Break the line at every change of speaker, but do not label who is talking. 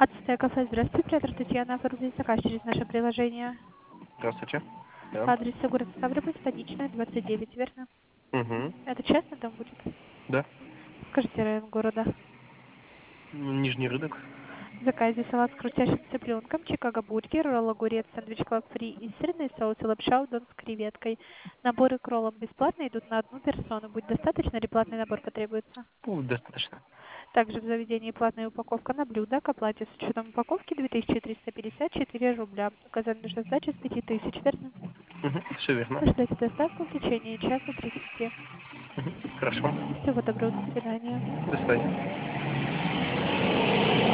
Ацтек кафе. Здравствуйте, оператор Татьяна. Оформить заказ через наше приложение.
Здравствуйте. Да.
Адрес город Ставрополь, Станичная, 29, верно?
Угу.
Это частный дом будет?
Да.
Скажите район города.
Нижний рынок.
В заказе салат с крутящим цыпленком, чикаго бургер, ролл огурец, сэндвич клаб фри и сырный соус и лапша удон с креветкой. Наборы к роллам бесплатно идут на одну персону. Будет достаточно или платный набор потребуется?
Достаточно.
Также в заведении платная упаковка на блюдо. К оплате с учетом упаковки 2354 рубля. Указан лишь сдача с 5000, верно?
Угу. Все верно.
Ждете доставку в течение часа 30.
Хорошо.
Всего доброго, до свидания.
До свидания.